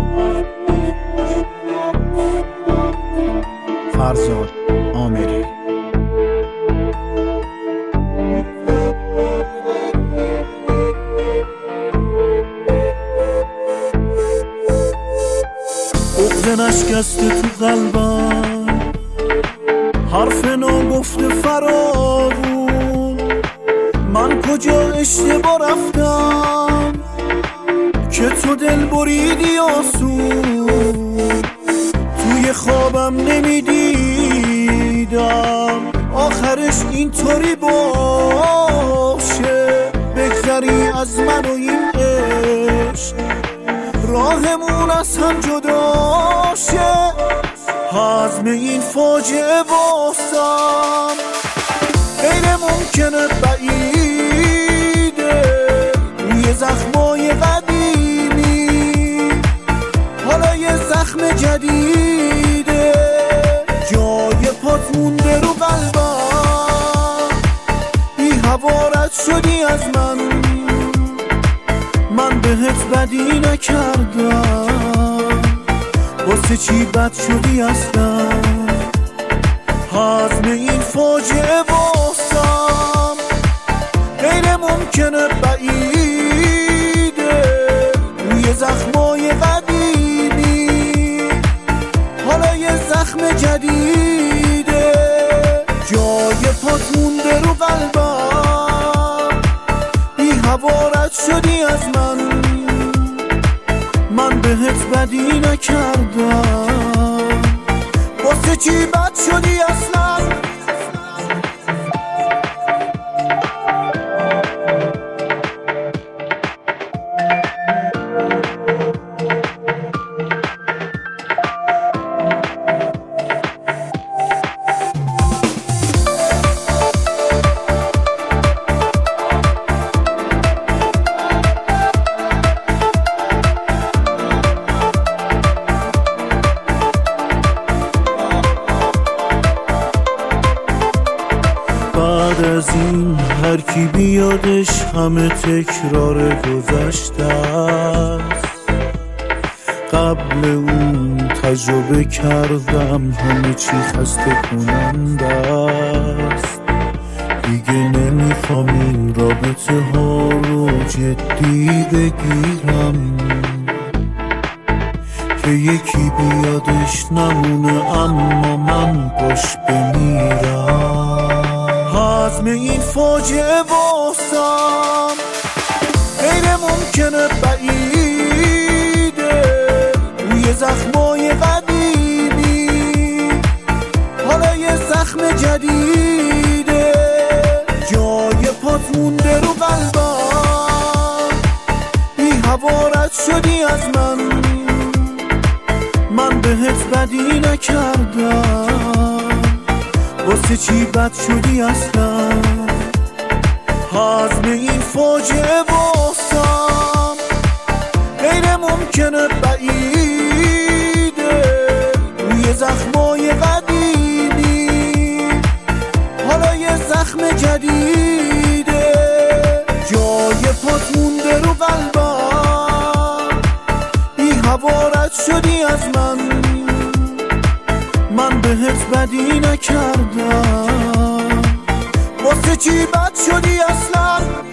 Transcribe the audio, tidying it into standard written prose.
فرزاد آمری. بغض نشکسته تو قلبم، حرف ناگفته فراوون. من کجا اشتباه رفتم که تو دل بریدی آسون؟ توی خوابم نمیدیدم آخرش اینطوری باشه. بگذری از من و این عشق، راهمون از هم جدا شه. حزم این فاجعه واسم غیر ممکنه، بعیده روی زخمای قدیمی. حالا یه زخم جدیده جای پات مونده رو قلبم. بی هوارت شدی از من بهت بدی نکردم، واسه چی بد شدی اصلا؟ حزم این فاجعه واسم غیر ممکنه، بعیده روی زخمای قدیمی. حالا یه زخم جدیده جای پات مونده رو قلبم. بی هوارت شدی از من بهت بدی نکردم، واسه چی بد شدی اصلا؟ بعد از این هر کی بیادش همه تکرار گذشته است. قبل اون تجربه کردم همه چی خسته کننده است. دیگه نمیخوام این رابطه ها رو جدی بگیرم که یکی بیادش نمونه اما من باش بمیرم. حزم این فاجعه واسم غیر ممکنه، بعیده روی زخمای قدیمی. حالا یه زخم جدیده جای پات مونده رو قلبم. بی هوارت شدی از من بهت بدی نکردم، واسه چی بد شدی اصلا؟ حزم این فاجعه واسم غیر ممکنه، بعیده روی زخمای قدیمی. حالا یه زخم جدیده جای پات مونده رو قلبم. بی هوارت شدی از من بهت بدی نکردم، واسه چی بد شدی اصلا؟